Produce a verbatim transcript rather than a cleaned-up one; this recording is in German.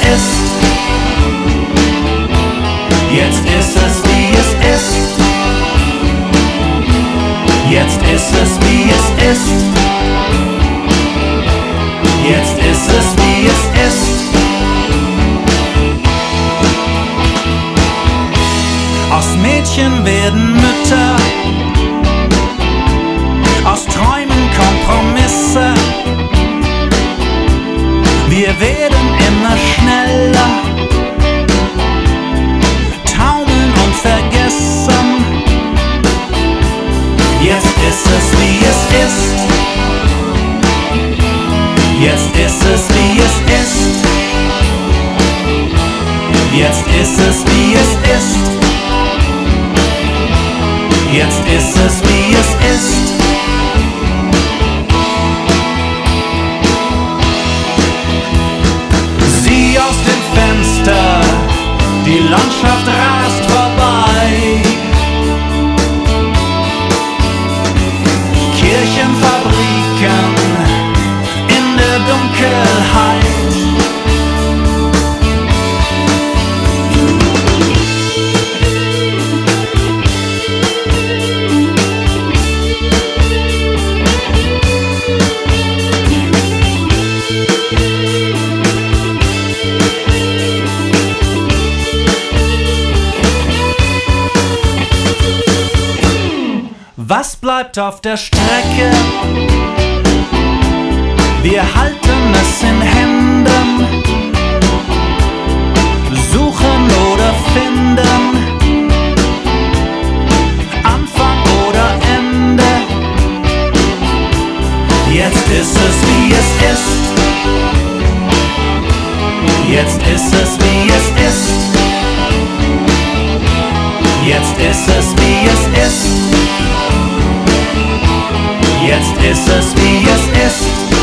ist. Jetzt ist es, wie es ist. Jetzt ist es, wie es ist. Jetzt ist es, wie es ist. Aus Mädchen werden Mütter, aus Träumen Kompromisse. Wir werden immer schneller, taumeln und vergessen. Jetzt ist es, wie es ist. Jetzt ist es, wie es ist. Jetzt ist es, wie es ist. Jetzt ist es, wie es ist. Sieh aus dem Fenster, die Landschaft rast vorbei. Kirchen, Fabriken in der Dunkelheit. Was bleibt auf der Strecke? Wir halten es in Händen, suchen oder finden, Anfang oder Ende. Jetzt ist es, wie es ist. Jetzt ist es, wie es ist. Jetzt ist es, wie es ist. Jetzt ist es, wie es ist.